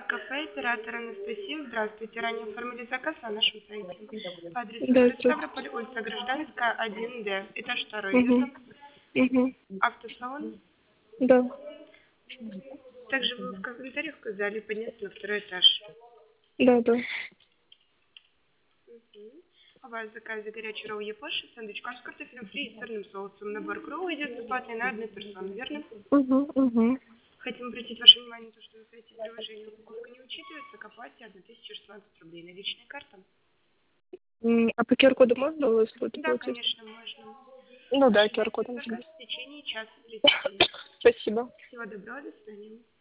Кафе, оператор Анастасия. Здравствуйте. Ранее оформили заказ на нашем сайте. По адресу Да, город здравствуйте. Ставрополь, улица Гражданская, 1Д. Этаж 2, Угу. верно? Угу. Автосалон. Да. Также вы в комментариях указали подняться на второй этаж. Да, да. У вас в заказе горячий ролл япоши, сэндвич с картофелем фри и сырным соусом. Набор кроу идет бесплатный на одну персону, верно? Угу, угу. Хотим обратить ваше внимание на то, что на сайте приложения упаковка не учитывается, к оплате 1016 рублей. Наличная карта? А по QR-коду можно у вас будет Да, платить? конечно, можно. Ну да, Ожидайте QR-кодом. заказ в течение часа 30 минут. Спасибо. Всего доброго, до свидания.